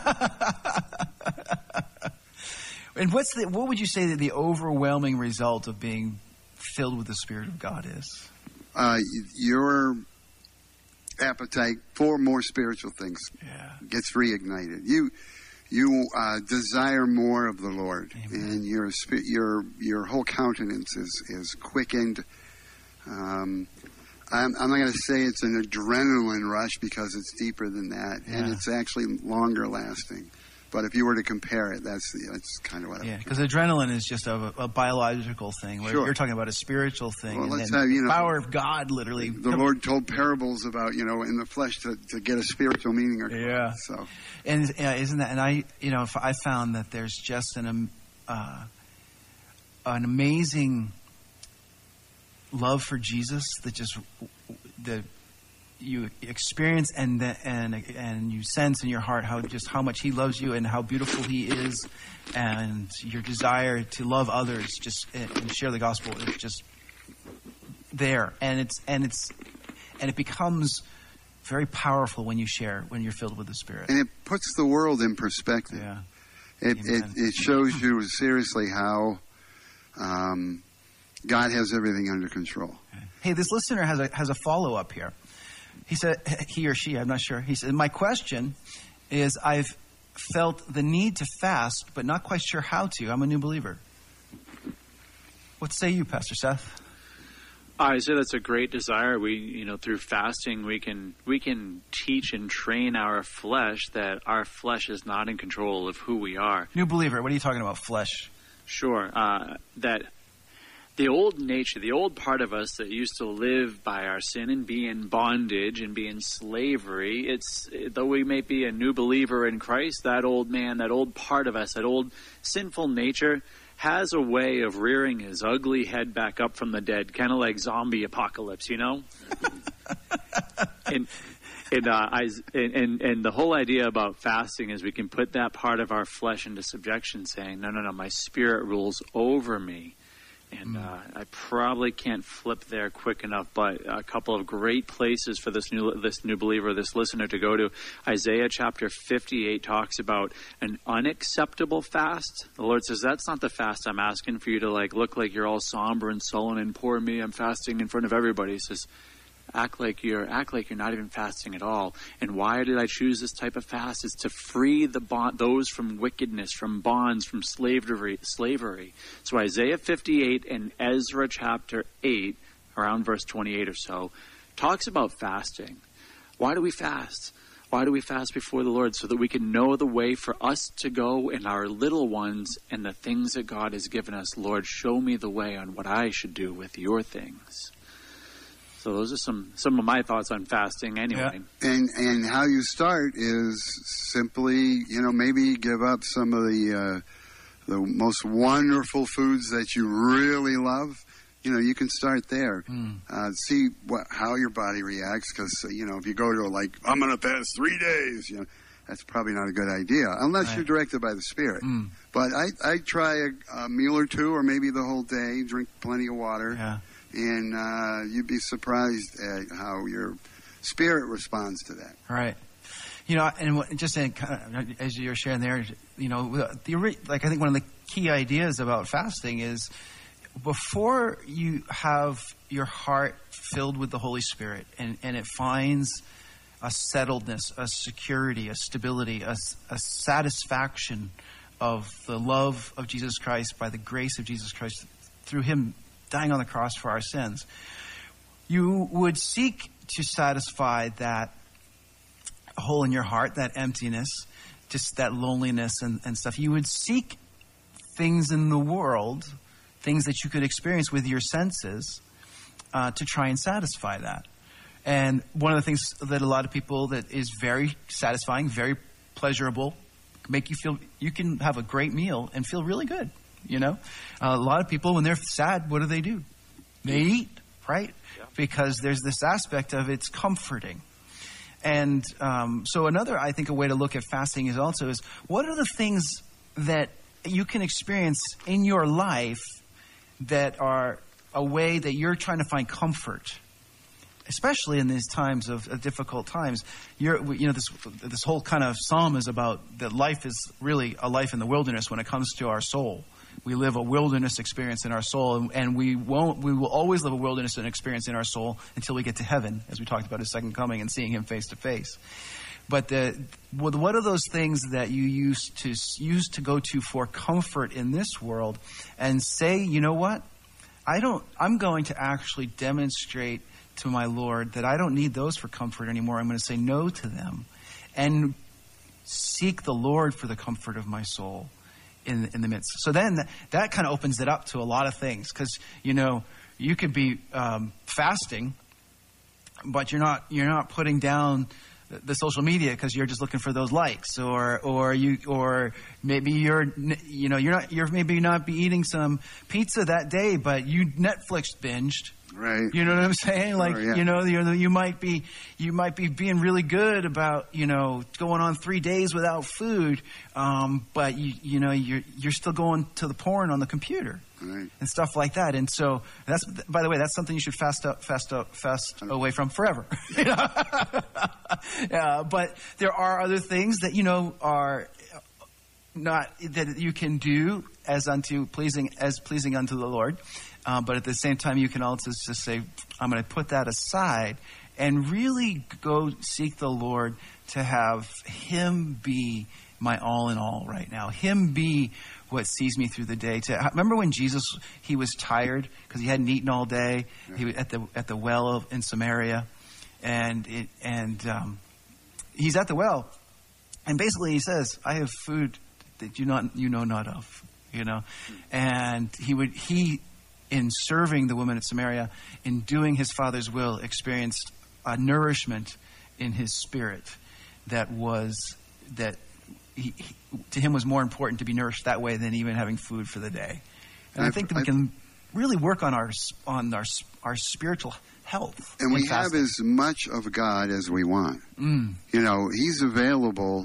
And what's the, what would you say that the overwhelming result of being filled with the Spirit of God is? Uh, your appetite for more spiritual things yeah. gets reignited. You you uh, desire more of the Lord, Amen. and your your your whole countenance is is quickened. Um, I'm, I'm not going to say it's an adrenaline rush because it's deeper than that, yeah. and it's actually longer lasting. But if you were to compare it, that's the, that's kind of what. Yeah, because adrenaline is just a, a biological thing. Where Sure. You're talking about a spiritual thing. Well, and let's then have, you the know, power of God, literally. The Lord told parables about, you know, in the flesh to, to get a spiritual meaning. Across. Yeah. So, and uh, isn't that? And I, you know, if I found that there's just an um, uh, an amazing love for Jesus that just the. you experience and the, and and you sense in your heart how just how much He loves you and how beautiful He is, and your desire to love others just and share the gospel is just there, and it's and it's and it becomes very powerful when you share, when you're filled with the Spirit. And it puts the world in perspective. Yeah, it it, it shows you seriously how um, God has everything under control. Hey, this listener has a has a follow up here. He said, he or she, I'm not sure. He said, my question is, I've felt the need to fast, but not quite sure how to. I'm a new believer. What say you, Pastor Seth? I say that's a great desire. We, you know, through fasting, we can we can teach and train our flesh that our flesh is not in control of who we are. New believer, what are you talking about, flesh? Sure, uh, that the old nature, the old part of us that used to live by our sin and be in bondage and be in slavery, it's though we may be a new believer in Christ, that old man, that old part of us, that old sinful nature has a way of rearing his ugly head back up from the dead, kind of like zombie apocalypse, you know? and and, uh, I, and and the whole idea about fasting is we can put that part of our flesh into subjection, saying, no, no, no, my spirit rules over me. And uh, I probably can't flip there quick enough, but a couple of great places for this new this new believer, this listener to go to. Isaiah chapter fifty-eight talks about an unacceptable fast. The Lord says, that's not the fast I'm asking for you to like look like you're all somber and sullen and poor me, I'm fasting in front of everybody. He says, act like you're act like you're not even fasting at all. And why did I choose this type of fast? Is to free the bond, those from wickedness, from bonds, from slavery. Slavery. So Isaiah fifty-eight and Ezra chapter eight, around verse twenty-eight or so, talks about fasting. Why do we fast? Why do we fast before the Lord? So that we can know the way for us to go and our little ones and the things that God has given us. Lord, show me the way on what I should do with your things. So those are some, some of my thoughts on fasting anyway. Yeah. And and how you start is simply, you know, maybe give up some of the uh, the most wonderful foods that you really love. You know, you can start there. Mm. Uh, see what how your body reacts, because, uh, you know, if you go to like, I'm going to fast three days, you know, that's probably not a good idea, unless right. you're directed by the Spirit. Mm. But I I try a, a meal or two, or maybe the whole day, drink plenty of water. Yeah. And uh, you'd be surprised at how your spirit responds to that. Right. You know, and just in, as you're sharing there, you know, the, like I think one of the key ideas about fasting is before you have your heart filled with the Holy Spirit and, and it finds a settledness, a security, a stability, a, a satisfaction of the love of Jesus Christ by the grace of Jesus Christ through Him dying on the cross for our sins, you would seek to satisfy that hole in your heart, that emptiness, just that loneliness and, and stuff. You would seek things in the world, things that you could experience with your senses, uh, to try and satisfy that. And one of the things that a lot of people that is very satisfying, very pleasurable, make you feel, you can have a great meal and feel really good. You know, uh, a lot of people, when they're sad, what do they do? They eat, right? Yeah. Because there's this aspect of it's comforting. And um, so another, I think, a way to look at fasting is also is what are the things that you can experience in your life that are a way that you're trying to find comfort, especially in these times of, of difficult times. You're, you know, this this whole kind of psalm is about that life is really a life in the wilderness when it comes to our soul. We live a wilderness experience in our soul, and, and we won't. We will always live a wilderness experience in our soul until we get to heaven, as we talked about his second coming and seeing him face to face. But the, what are those things that you used to use to go to for comfort in this world, and say, you know what, I don't. I'm going to actually demonstrate to my Lord that I don't need those for comfort anymore. I'm going to say no to them, and seek the Lord for the comfort of my soul in in the midst. So then that, that kind of opens it up to a lot of things, because you know you could be um, fasting, but you're not you're not putting down the, the social media because you're just looking for those likes, or or you or maybe you're you know you're not you're maybe not be eating some pizza that day, but you Netflix binged. Right. You know what I'm saying? Like, sure, yeah. you know, you you might be you might be being really good about, you know, going on three days without food, um, but you you know you're you're still going to the porn on the computer, right, and stuff like that. And so that's, by the way, that's something you should fast up, fast up, fast away from forever. Yeah, but there are other things that you know are not that you can do as unto pleasing as pleasing unto the Lord. Uh, but at the same time, you can also just say, I'm going to put that aside and really go seek the Lord to have him be my all in all right now. Him be what sees me through the day. To remember when Jesus, he was tired because he hadn't eaten all day. Yeah. He was at the at the well of, in Samaria, and it, and um, he's at the well, and basically he says, "I have food that you not you know not of," you know, and he would he. in serving the woman at Samaria, in doing his Father's will, experienced a nourishment in his spirit that was, that he, he, to him was more important to be nourished that way than even having food for the day. And I've, I think that we I've, can really work on our on our our spiritual health. And we fasting. have as much of God as we want. Mm. You know, he's available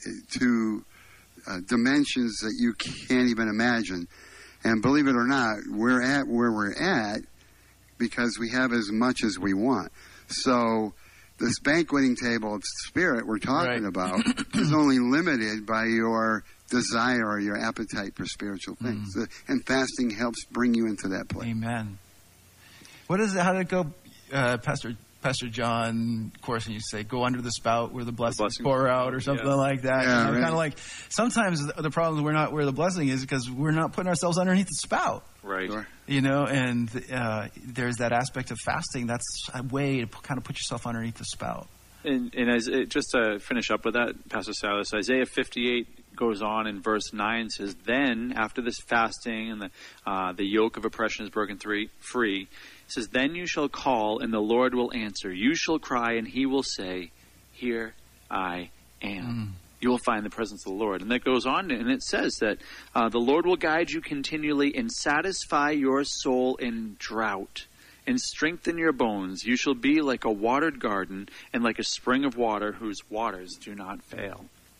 to uh, dimensions that you can't even imagine. And believe it or not, we're at where we're at because we have as much as we want. So this banqueting table of spirit we're talking right. about is only limited by your desire or your appetite for spiritual things. Mm. And fasting helps bring you into that place. Amen. What is it? How did it go, uh, Pastor Pastor John Corson used to say, go under the spout where the blessings, the blessings pour out, or something yeah. like that. Yeah, you know, right. Kind of like sometimes the problem is we're not where the blessing is because we're not putting ourselves underneath the spout. Right. Sure. You know, and uh, there's that aspect of fasting. That's a way to kind of put yourself underneath the spout. And, and as it, just to finish up with that, Pastor Silas, Isaiah fifty-eight goes on in verse nine, says, then after this fasting and the uh, the yoke of oppression is broken three, free, it says, then you shall call and the Lord will answer. You shall cry and he will say, here I am. Mm. You will find the presence of the Lord. And that goes on and it says that uh, the Lord will guide you continually and satisfy your soul in drought and strengthen your bones. You shall be like a watered garden and like a spring of water whose waters do not fail.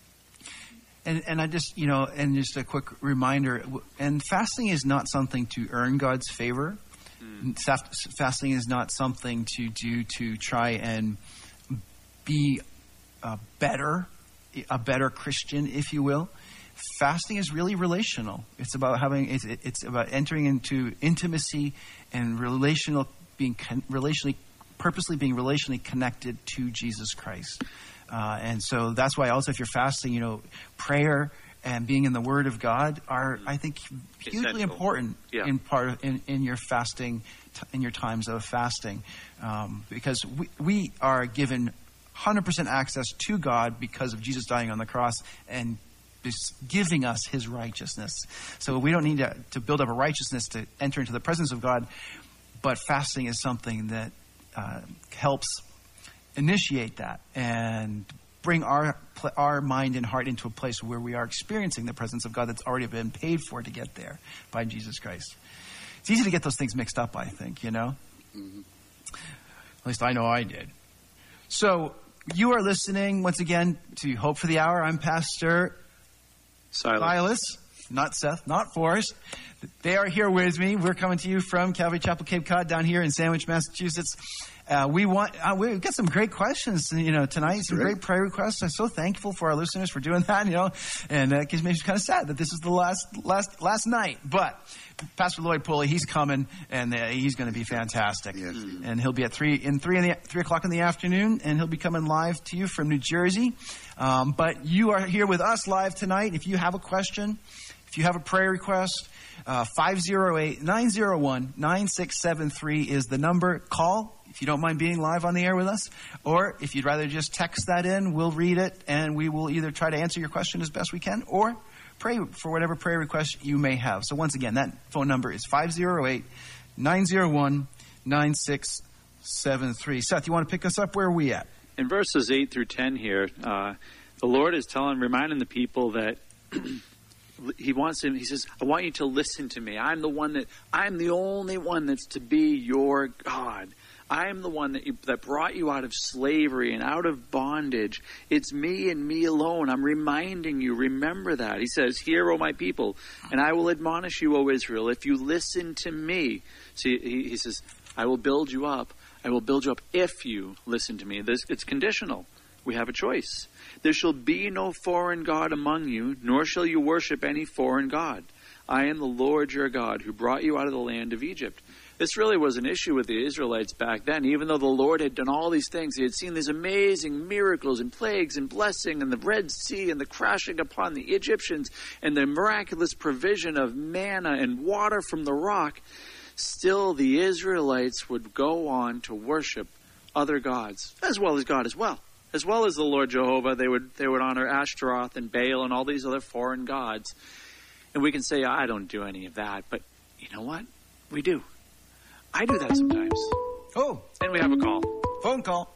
And and I just, you know, and just a quick reminder, and fasting is not something to earn God's favor. Mm. Fasting is not something to do to try and be a better, a better Christian, if you will. Fasting is really relational. It's about having, it's, it's about entering into intimacy and relational, being con- relationally, purposely being relationally connected to Jesus Christ. Uh, and so that's why also if you're fasting, you know, prayer and being in the Word of God are, I think, hugely Essential. important yeah. in part of, in, in your fasting, in your times of fasting, um, because we, we are given one hundred percent access to God because of Jesus dying on the cross and giving us his righteousness. So we don't need to, to build up a righteousness to enter into the presence of God, but fasting is something that uh, helps initiate that and bring our our mind and heart into a place where we are experiencing the presence of God that's already been paid for to get there by Jesus Christ. It's easy to get those things mixed up, I think, you know? Mm-hmm. At least I know I did. So you are listening, once again, to Hope for the Hour. I'm Pastor Silas, Silas not Seth, not Forrest. They are here with me. We're coming to you from Calvary Chapel Cape Cod down here in Sandwich, Massachusetts. Uh, we want uh, we've got some great questions, you know, tonight. Some great. great prayer requests. I'm so thankful for our listeners for doing that, you know, and uh, it makes me kind of sad that this is the last last last night. But Pastor Lloyd Pulley, he's coming, and uh, he's going to be fantastic. Yes. And he'll be at three in three in the three o'clock in the afternoon, and he'll be coming live to you from New Jersey. Um, but you are here with us live tonight. If you have a question, if you have a prayer request, uh, five oh eight, nine oh one, nine six seven three is the number. Call if you don't mind being live on the air with us, or if you'd rather just text that in, we'll read it, and we will either try to answer your question as best we can, or pray for whatever prayer request you may have. So once again, that phone number is five oh eight, nine oh one, nine six seven three. Seth, you want to pick us up? Where are we at? In verses eight through ten here, uh, the Lord is telling, reminding the people that he wants him, he says, I want you to listen to me. I'm the one that, I'm the only one that's to be your God. I am the one that you, that brought you out of slavery and out of bondage. It's me and me alone. I'm reminding you, remember that. He says, hear, O my people, and I will admonish you, O Israel, if you listen to me. See, he, he says, I will build you up. I will build you up if you listen to me. This, it's conditional. We have a choice. There shall be no foreign god among you, nor shall you worship any foreign god. I am the Lord your God, who brought you out of the land of Egypt. This really was an issue with the Israelites back then. Even though the Lord had done all these things, he had seen these amazing miracles and plagues and blessing and the Red Sea and the crashing upon the Egyptians and the miraculous provision of manna and water from the rock, still the Israelites would go on to worship other gods, as well as God as well. As well as the Lord Jehovah, they would they would honor Ashtaroth and Baal and all these other foreign gods. And we can say, I don't do any of that. But you know what? We do. I do that sometimes. Oh. And we have a call. Phone call.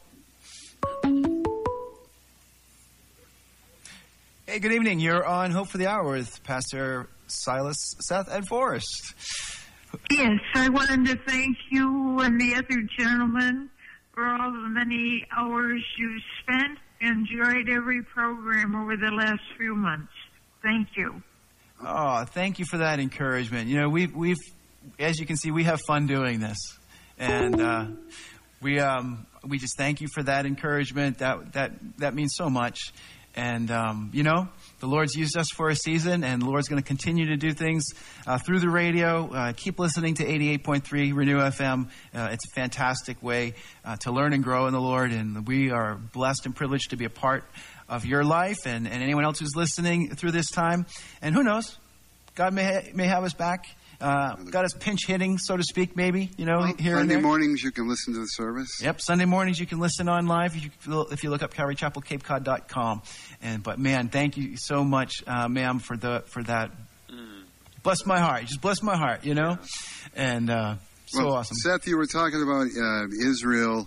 Hey, good evening. You're on Hope for the Hour with Pastor Silas, Seth, and Forrest. Yes, I wanted to thank you and the other gentlemen for all the many hours you spent. Enjoyed every program over the last few months. Thank you. Oh, thank you for that encouragement. You know, we've, we've, as you can see, we have fun doing this. And uh, we um, we just thank you for that encouragement. That that that means so much. And, um, you know, the Lord's used us for a season, and the Lord's going to continue to do things uh, through the radio. Uh, keep listening to eighty-eight point three Renew F M. Uh, it's a fantastic way uh, to learn and grow in the Lord, and we are blessed and privileged to be a part of your life and, and anyone else who's listening through this time. And who knows, God may ha- may have us back. Uh, got us pinch hitting, so to speak, maybe, you know, well, here Sunday and there. mornings you can listen to the service. Yep, Sunday mornings you can listen on live if you, if you look up Calvary Chapel Cape Cod dot com. And but man, thank you so much, uh, ma'am, for the for that. Mm. Bless my heart, just bless my heart, you know, and uh, so well, awesome. Seth, you were talking about uh, Israel.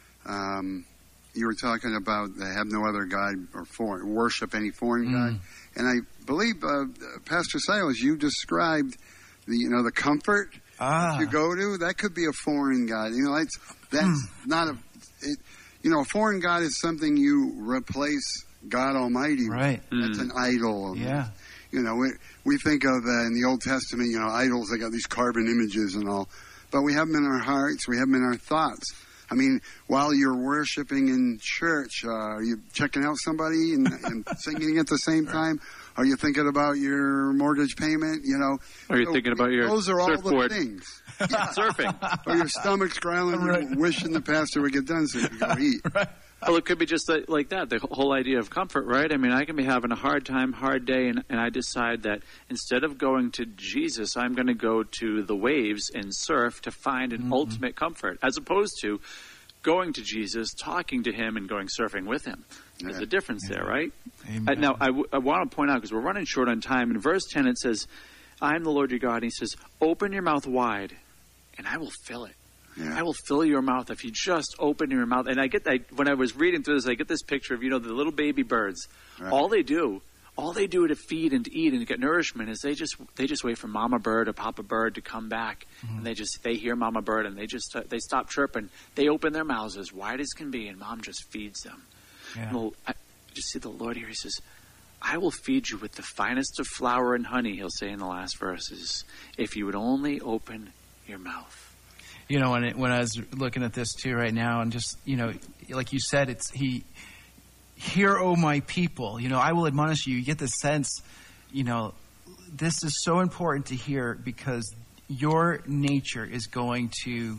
Um, you were talking about they have no other god or foreign, worship any foreign mm. god, and I believe uh, Pastor Silas, you described. The, you know, the comfort ah. that you go to, that could be a foreign god. You know, that's, that's mm. not a, it, you know, a foreign god is something you replace God Almighty right. with. That's mm. an idol. Yeah. You know, we, we think of uh, in the Old Testament, you know, idols, they got these carven images and all. But we have them in our hearts, we have them in our thoughts. I mean, while you're worshiping in church, uh, are you checking out somebody and, and singing at the same time? Are you thinking about your mortgage payment? You know, are you so thinking about your those are all surfboard. the things. Yeah. Surfing, or your stomach's growling, right. wishing the pastor would get done so you can go eat. Right. Well, it could be just like that. The whole idea of comfort, right? I mean, I can be having a hard time, hard day, and, and I decide that instead of going to Jesus, I'm going to go to the waves and surf to find an mm-hmm. ultimate comfort, as opposed to going to Jesus, talking to him, and going surfing with him. There's yeah. a difference yeah. there, right? Uh, now, I, w- I want to point out, because we're running short on time, in verse ten it says, I am the Lord your God, and he says, open your mouth wide, and I will fill it. Yeah. I will fill your mouth if you just open your mouth. And I get that, when I was reading through this, I get this picture of, you know, the little baby birds. Right. All they do, all they do to feed and to eat and to get nourishment is they just they just wait for Mama Bird or Papa Bird to come back. Mm-hmm. And they just, they hear Mama Bird, and they just, uh, they stop chirping. They open their mouths as wide as can be, and Mom just feeds them. Yeah. Well, I just see the Lord here. He says, I I will feed you with the finest of flour and honey, he'll say in the last verses, if you would only open your mouth. You know, when it, when I was looking at this too right now, and just, you know, like you said, it's he, hear, O my people, you know, I will admonish you. You get the sense, you know, this is so important to hear because your nature is going to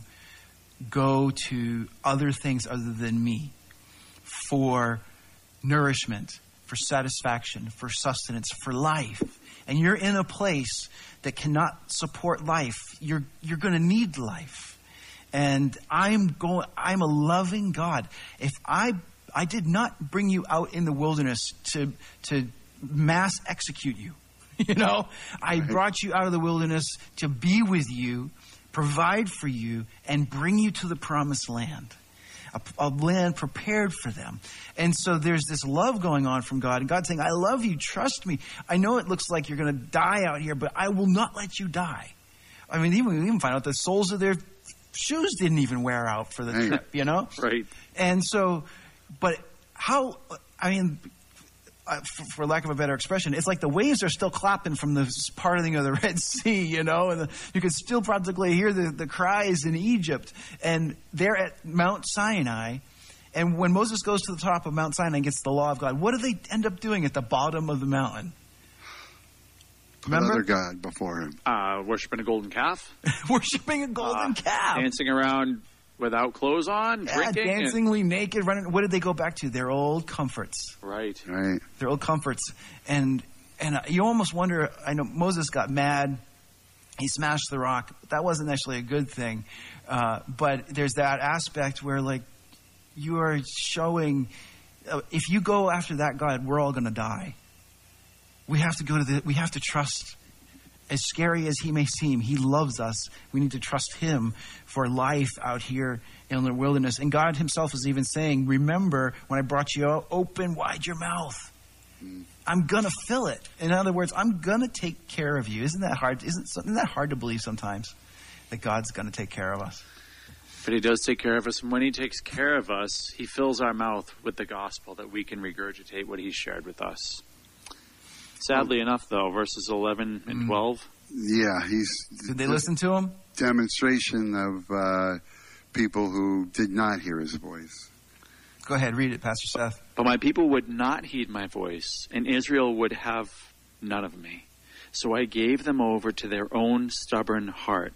go to other things other than me for nourishment, for satisfaction, for sustenance, for life. And you're in a place that cannot support life. You're you're going to need life. And I'm going I'm a loving God. If I I did not bring you out in the wilderness to to mass execute you. You know, I brought you out of the wilderness to be with you, provide for you, and bring you to the promised land. A, a land prepared for them. And so there's this love going on from God. And God's saying, I love you. Trust me. I know it looks like you're going to die out here, but I will not let you die. I mean, even, we even find out the soles of their shoes didn't even wear out for the right. trip, you know? Right. And so, but how, I mean, uh, for, for lack of a better expression, it's like the waves are still clapping from the parting of the Red Sea, you know, and the, you can still practically hear the, the cries in Egypt. And they're at Mount Sinai. And when Moses goes to the top of Mount Sinai and gets the law of God, what do they end up doing at the bottom of the mountain? Remember? Another god before him. Uh, worshiping a golden calf. Worshiping a golden uh, calf. Dancing around without clothes on, yeah, drinking. dancingly and... naked, running. What did they go back to? Their old comforts. Right. Right. Their old comforts. And and you almost wonder, I know Moses got mad. He smashed the rock. That wasn't actually a good thing. Uh, but there's that aspect where, like, you are showing, uh, if you go after that God, we're all going to die. We have to go to the, we have to trust. As scary as he may seem, he loves us. We need to trust him for life out here in the wilderness. And God himself is even saying, remember when I brought you out, open wide your mouth. Mm. I'm going to fill it. In other words, I'm going to take care of you. Isn't that hard? Isn't, isn't that hard to believe sometimes that God's going to take care of us? But he does take care of us. And when he takes care of us, he fills our mouth with the gospel that we can regurgitate what he shared with us. Sadly enough, though, verses eleven and twelve. Yeah, he's. Did they listen to him? Demonstration of uh, people who did not hear his voice. Go ahead, read it, Pastor Seth. But my people would not heed my voice, and Israel would have none of me. So I gave them over to their own stubborn heart,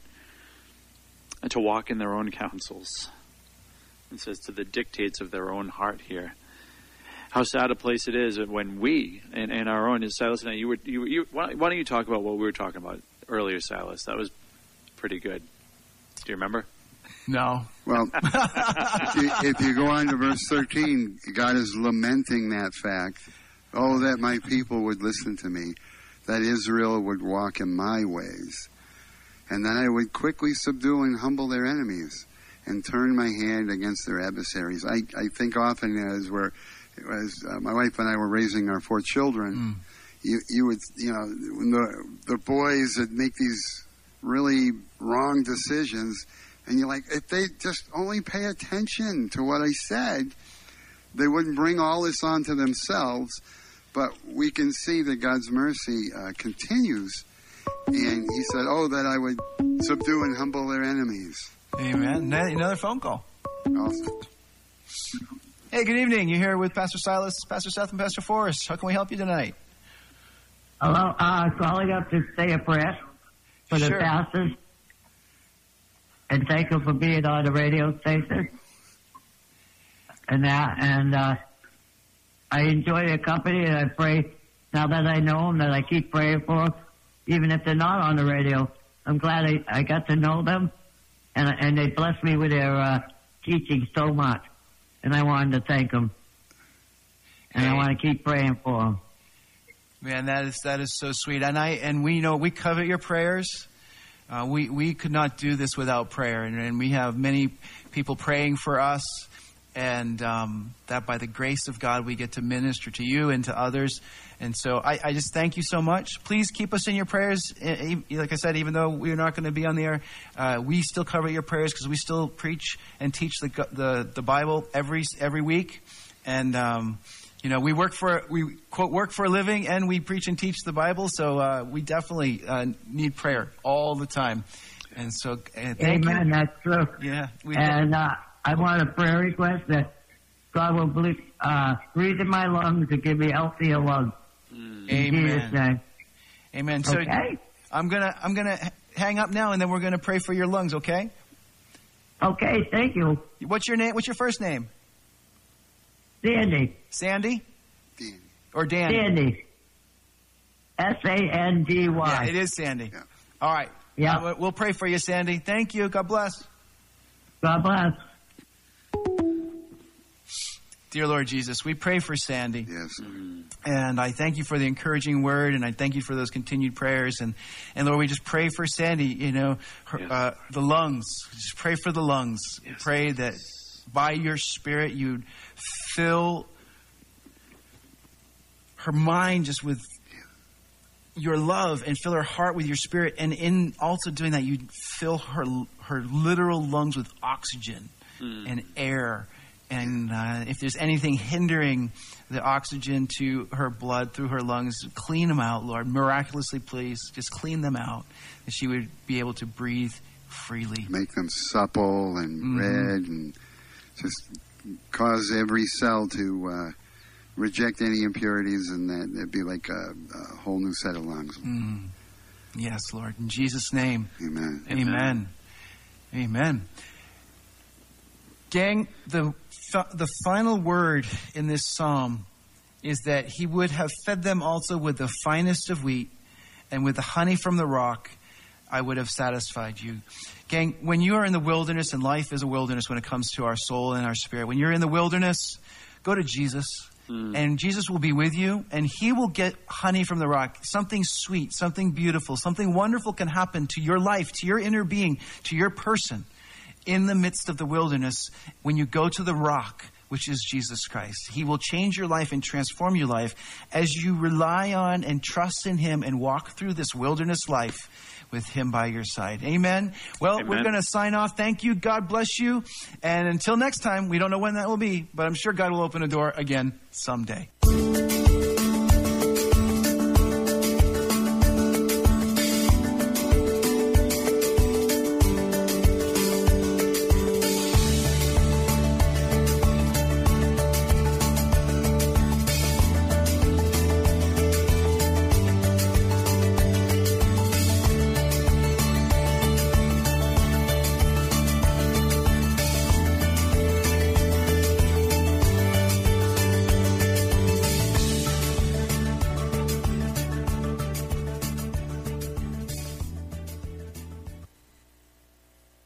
and to walk in their own counsels. It says to the dictates of their own heart here. How sad a place it is when we, in, in our own, Silas and I, you were, you, you, why don't you talk about what we were talking about earlier, Silas? That was pretty good. Do you remember? No. Well, if, you, if you go on to verse thirteen, God is lamenting that fact. Oh, that my people would listen to me, that Israel would walk in my ways, and that I would quickly subdue and humble their enemies and turn my hand against their adversaries. I, I think often as we're As uh, my wife and I were raising our four children, mm. you you would you know when the the boys would make these really wrong decisions, and you're like, if they just only pay attention to what I said, they wouldn't bring all this onto themselves. But we can see that God's mercy uh, continues, and He said, "Oh, that I would subdue and humble their enemies." Amen. Another phone call. Awesome. Hey, good evening. You're here with Pastor Silas, Pastor Seth, and Pastor Forrest. How can we help you tonight? Hello. Uh, calling up to say a prayer for the sure. pastors and thank them for being on the radio station and that. And uh, I enjoy their company, and I pray now that I know them that I keep praying for them, even if they're not on the radio. I'm glad I, I got to know them, and and they blessed me with their uh, teaching so much. And I wanted to thank them. And hey. I want to keep praying for them. Man, that is that is so sweet. And I and we know we covet your prayers. Uh, we we could not do this without prayer, and, and we have many people praying for us. And um, that by the grace of God, we get to minister to you and to others. And so I, I just thank you so much. Please keep us in your prayers. Like I said, even though we're not going to be on the air, uh, we still cover your prayers because we still preach and teach the the, the Bible every every week. And um, You know, we work for we quote work for a living, and we preach and teach the Bible. So uh, we definitely uh, need prayer all the time. And so, uh, thank Amen. you. That's true. Yeah. We And uh, I want a prayer request that God will ble- uh, breathe in my lungs and give me healthier lungs. Mm. In Jesus' Amen. name. Amen. So Okay. I'm gonna I'm gonna hang up now, and then we're gonna pray for your lungs. Okay. Okay. Thank you, What's your name? What's your first name? Sandy. Sandy Danny. or Danny? Sandy. S A N D Yeah, Y. it is Sandy. Yeah. All right. Yeah. Uh, we'll pray for you, Sandy. Thank you. God bless. God bless. Dear Lord Jesus, we pray for Sandy. Yes. And I thank you for the encouraging word, and I thank you for those continued prayers. And, and Lord, we just pray for Sandy, you know, her, Yes. uh, the lungs. Just pray for the lungs. Yes. Pray that by your Spirit you'd fill her mind just with your love, and fill her heart with your Spirit. And in also doing that, you'd fill her, her literal lungs with oxygen Mm. and air. And uh, if there's anything hindering the oxygen to her blood through her lungs, clean them out, Lord. Miraculously, please. Just clean them out, that she would be able to breathe freely. Make them supple and Mhm. red, and just cause every cell to uh, reject any impurities, and that it'd be like a, a whole new set of lungs. Mm. Yes, Lord. In Jesus' name. Amen. Amen. Amen. Gang, the the final word in this psalm is that he would have fed them also with the finest of wheat, and with the honey from the rock I would have satisfied you. Gang, when you are in the wilderness, and life is a wilderness when it comes to our soul and our spirit, when you're in the wilderness, go to Jesus. Mm. And Jesus will be with you, and he will get honey from the rock. Something sweet, something beautiful, something wonderful can happen to your life, to your inner being, to your person in the midst of the wilderness when you go to the rock, which is Jesus Christ. He will change your life and transform your life as you rely on and trust in him and walk through this wilderness life with him by your side. Amen. Well, Amen. we're going to sign off. Thank you. God bless you. And until next time, we don't know when that will be, but I'm sure God will open a door again someday.